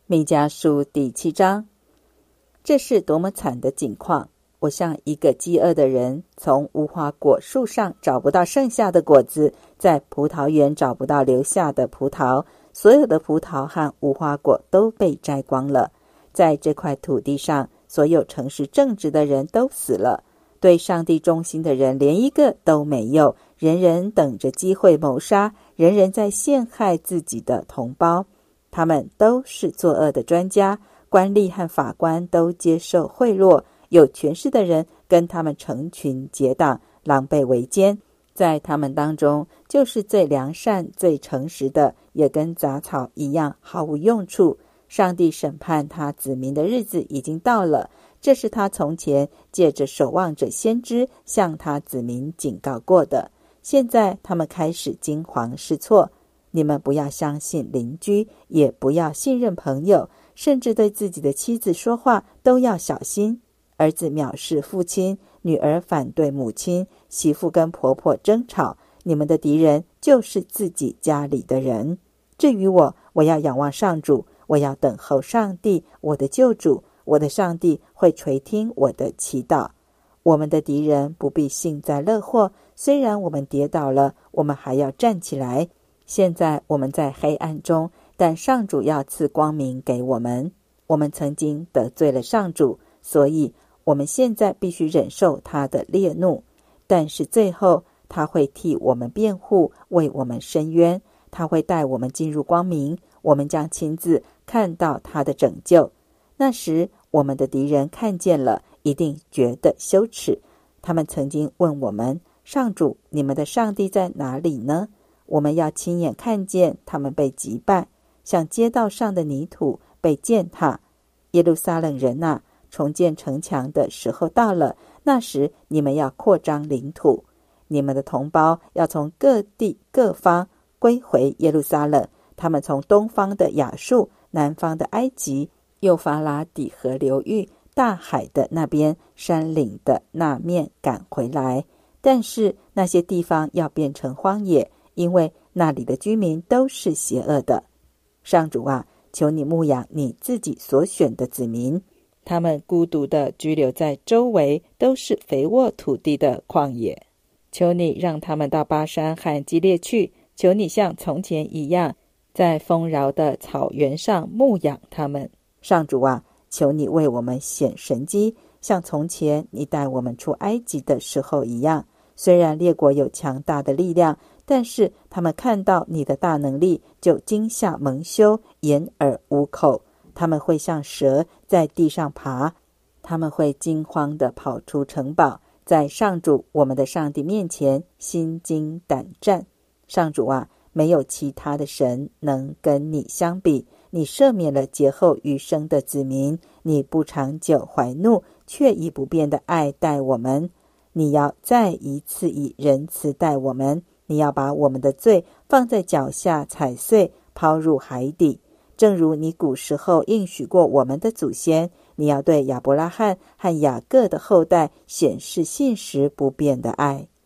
弥迦书第7章。这是多么惨的景况！我像一个饥饿的人，从无花果树上找不到剩下的果子，在葡萄园找不到留下的葡萄，所有的葡萄和无花果都被摘光了。在这块土地上，所有诚实正直的人都死了，对上帝忠心的人连一个都没有，人人等着机会谋杀，人人在陷害自己的同胞。他们都是作恶的专家，官吏和法官都接受贿赂，有权势的人跟他们成群结党，狼狈为奸。在他们当中，就是最良善最诚实的，也跟杂草一样毫无用处。上帝审判他子民的日子已经到了，这是他从前借着守望者先知向他子民警告过的。现在他们开始惊惶失措。你们不要相信邻居，也不要信任朋友，甚至对自己的妻子说话都要小心。儿子藐视父亲，女儿反对母亲，媳妇跟婆婆争吵，你们的敌人就是自己家里的人。至于我，我要仰望上主，我要等候上帝，我的救主，我的上帝会垂听我的祈祷。我们的敌人不必幸灾乐祸，虽然我们跌倒了，我们还要站起来。现在我们在黑暗中，但上主要赐光明给我们。我们曾经得罪了上主，所以我们现在必须忍受他的烈怒。但是最后他会替我们辩护，为我们伸冤，他会带我们进入光明，我们将亲自看到他的拯救。那时我们的敌人看见了，一定觉得羞耻。他们曾经问我们，上主，你们的上帝在哪里呢？我们要亲眼看见他们被击败，像街道上的泥土被践踏。耶路撒冷人啊，重建城墙的时候到了，那时你们要扩张领土。你们的同胞要从各地各方归回耶路撒冷，他们从东方的亚述，南方的埃及，幼发拉底河流域，大海的那边，山岭的那面赶回来。但是那些地方要变成荒野，因为那里的居民都是邪恶的。上主啊，求你牧养你自己所选的子民，他们孤独地居留在周围都是肥沃土地的旷野。求你让他们到巴山和基列去，求你像从前一样，在丰饶的草原上牧养他们。上主啊，求你为我们显神迹，像从前你带我们出埃及的时候一样。虽然列国有强大的力量，但是他们看到你的大能力，就惊吓蒙羞，掩耳无口。他们会像蛇在地上爬，他们会惊慌地跑出城堡，在上主我们的上帝面前心惊胆战。上主啊，没有其他的神能跟你相比。你赦免了劫后余生的子民，你不长久怀怒，却以不变的爱待我们。你要再一次以仁慈待我们，你要把我们的罪放在脚下踩碎，抛入海底。正如你古时候应许过我们的祖先，你要对亚伯拉罕和雅各的后代显示信实不变的爱。